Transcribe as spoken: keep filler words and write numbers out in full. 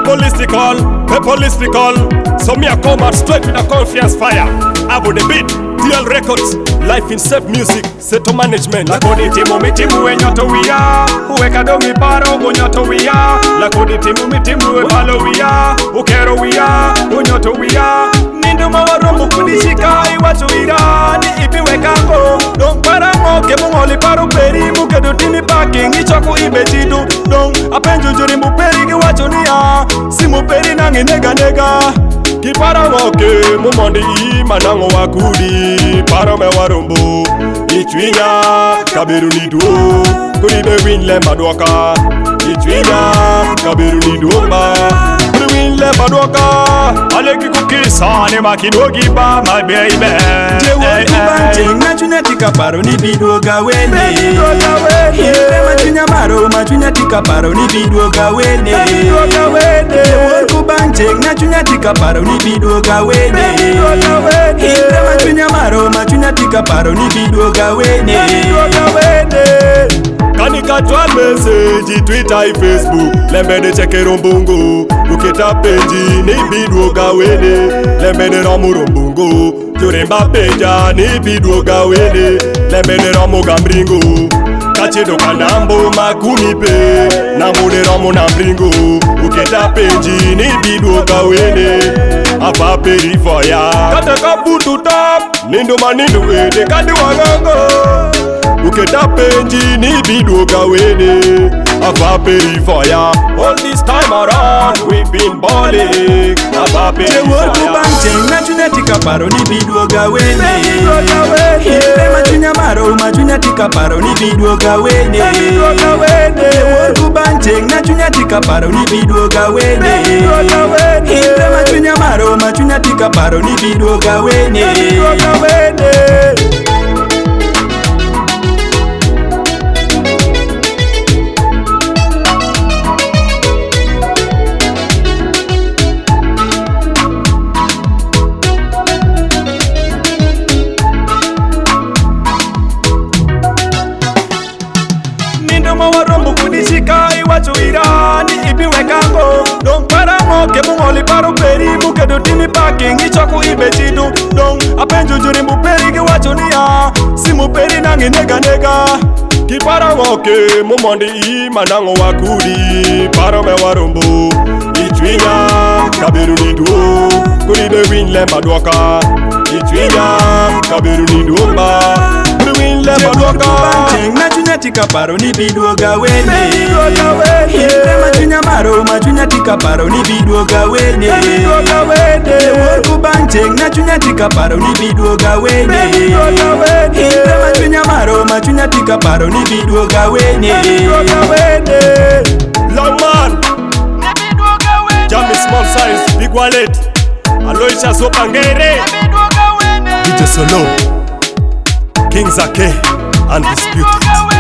Peopleistical, peopleistical. So me I come out straight with a confiance fire. Abo the beat, D L Records. Life in safe music, seto management. La kodi timu mitimu we nyoto wia uweka dogi paro unyoto wia. La kodi timu mitimu we palo wia ukero wia unyoto wia. Nindu mawarombu kudishika iwacho irani ipi wekako. Don karamo ke mungoli paro peri mukedo timi parking ichoko ibetidu. Don apenjo jurimbu peri kiwacho niya simu peri nangi nega nega. Kipara ngoke mumondi i manango wakudi paro me warumbu ichwinya kabiru niduo kuibe winle madwaka ichwinya kabiru niduomba kuibe winle madwaka aleki kukisane makidogi ba my baby Jewo kubanje ngachunya tika paro ni bidoga wene Ile machunya maro machunya tika paro ni bidoga wene Jewo kubanje ngachunya tika paro ni bidoga wene Ile machunya maro machunya tika paro ni bidoga wene Kanika twal message Twitter i Facebook Lembede chekero mbungu Uketa peji ni bidoga wene Lembede ramuro mbungu Juremba peja ni bidoga wene Lembede ramo gambringu Kachido kanambo makumi pe Namude ramo nambringu Uketa peji ni bidoga wene Apa peri faya Kata kabutu tap Nindo manindu wede kadi wagango Uketa penji ni bidoga wene Apa peri fire. All this time around we've been balling Apa peri fire. Jewo kubanje ngachunya tika paro ni bidoga wene Ile machunya maro machunya tika paro ni bidoga wene Jewo kubanje ngachunya tika paro ni bidoga wene Ile machunya maro machunya tika paro ni bidoga wene Mawarombu kudishika iwacho irani ipi wekako. Don karamo ke mungoli paro peri mukedo timi parking ichoko ibetidu. Don apenjo jurimbu peri kiwacho niya simu peri nangi nega nega. Kipara ngoke mumondi i manango wakudi paro me warumbu ichwinya kabiru niduo kuibe winle madwaka ichwinya kabiru niduomba kuibe winle madwaka ngachunya tika paro ni bidoga wene Ile machunya maro machunya tika paro ni bidoga wene Jewo kubanje ngachunya tika paro ni bidoga wene Ile machunya maro machunya tika paro ni bidoga wene Long man Jammy small size big wallet Aloysia Sopangere D J Solo King Zake Undisputed